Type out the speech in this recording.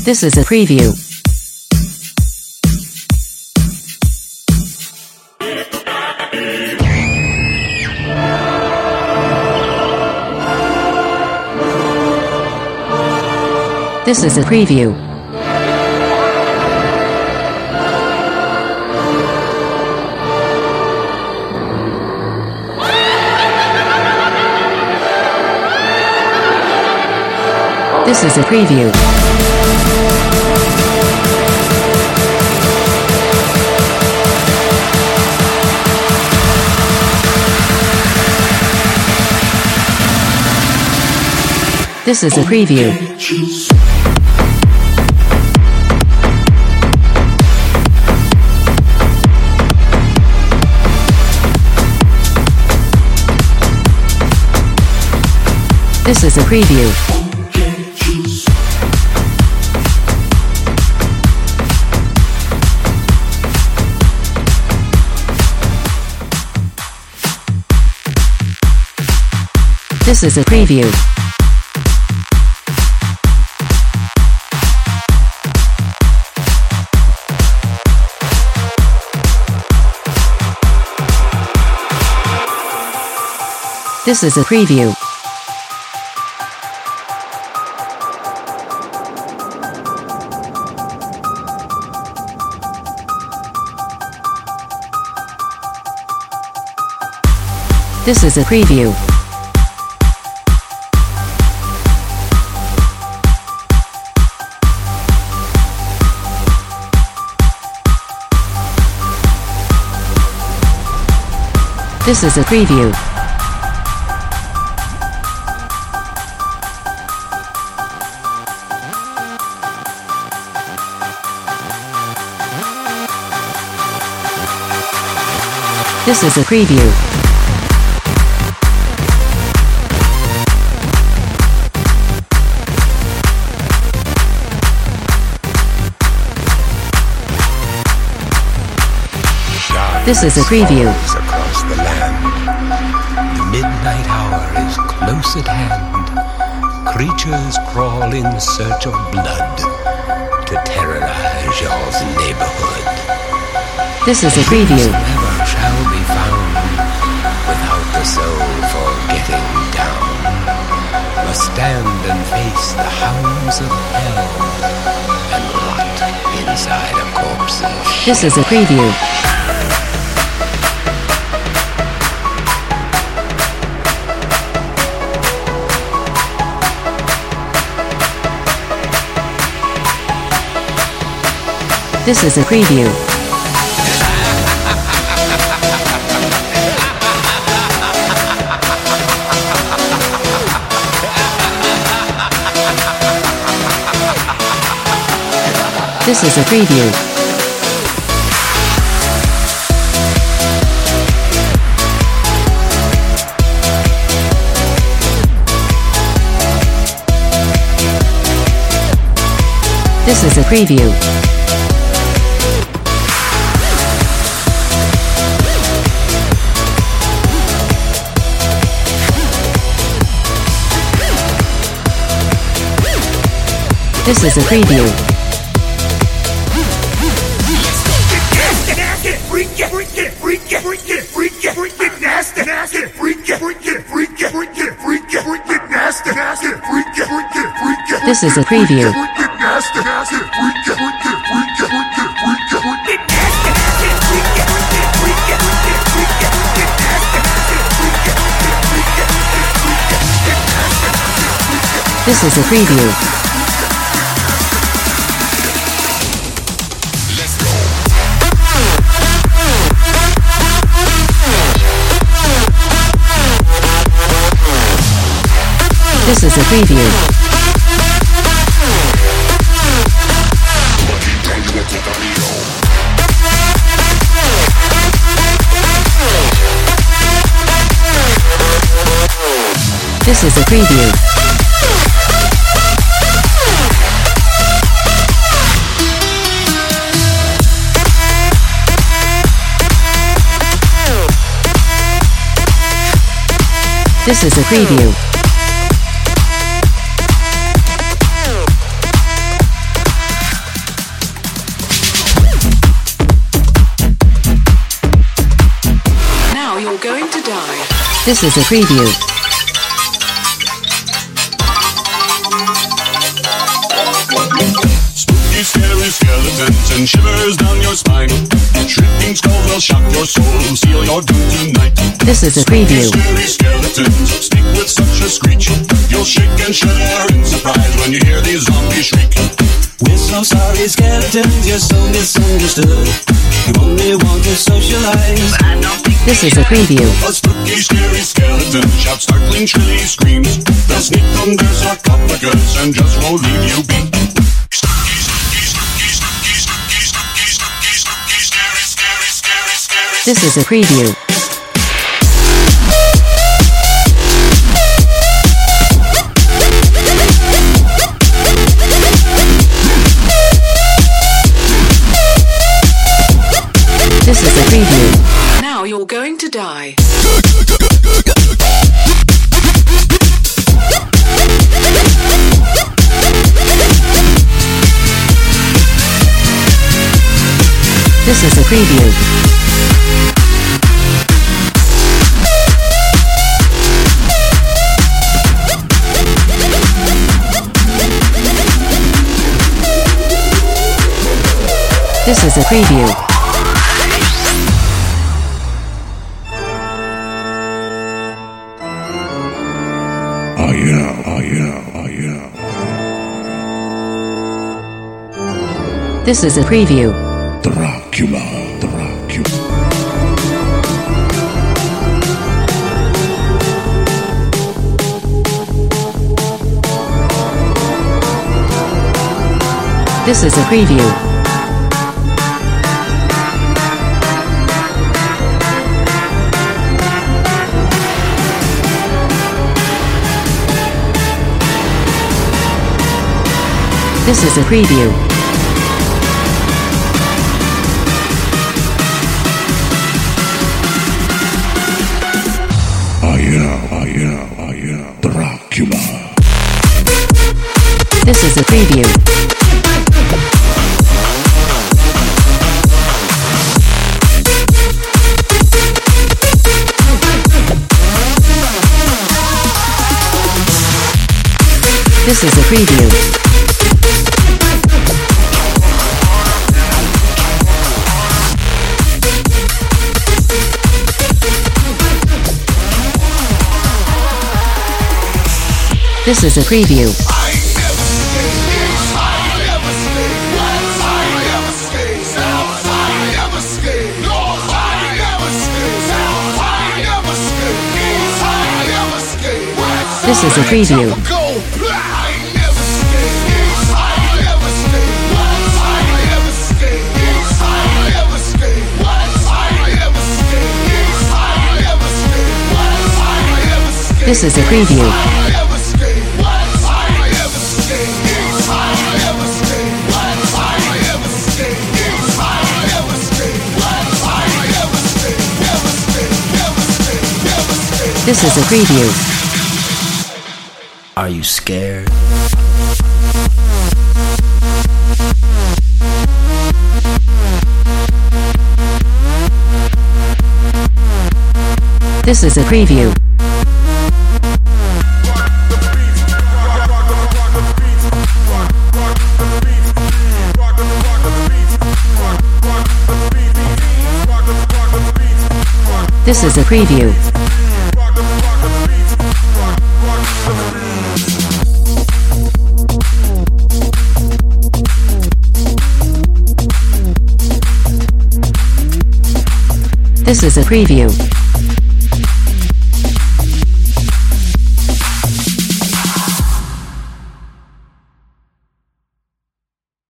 This is a preview. This is a preview. This is a preview. This is a preview. This is a preview. This is a preview. This is a preview. This is a preview. This is a preview. This is a preview. This is a preview. Across the land, the midnight hour is close at hand. Creatures crawl in search of blood to terrorize your neighborhood. This is a preview. Never shall be found without the soul for getting down. Must stand and face the hounds of hell and rot inside a corpse's. This is a preview. This is a preview. This is a preview. This is a preview. This is a preview. This is a preview. This is a preview. This is a preview. This is a preview. This is a preview. to die. This is a preview. Spooky, scary skeletons and shivers down your spine. Shrieking skulls will shock your soul, seal your doom tonight. This is a preview. Scary skeletons speak with such a screech. You'll shake and shudder in surprise when you hear these zombies shriek. We're so sorry, skeletons, you're so misunderstood. You only want to socialize, but I don't think this is a preview. A spooky, scary skeleton shouts startling, shrilly screams. They'll sneak under sarcophagus and just won't leave you be. This is a preview. This is a preview. Now you're going to die. This is a preview. This is a preview. This is a preview. Dracula. This is a preview. This is a preview. Dracula. This is a preview. This is a preview. This is a preview. This is a preview. This is a preview. This is a preview. Are you scared? This is a preview. This is a preview. This is a preview.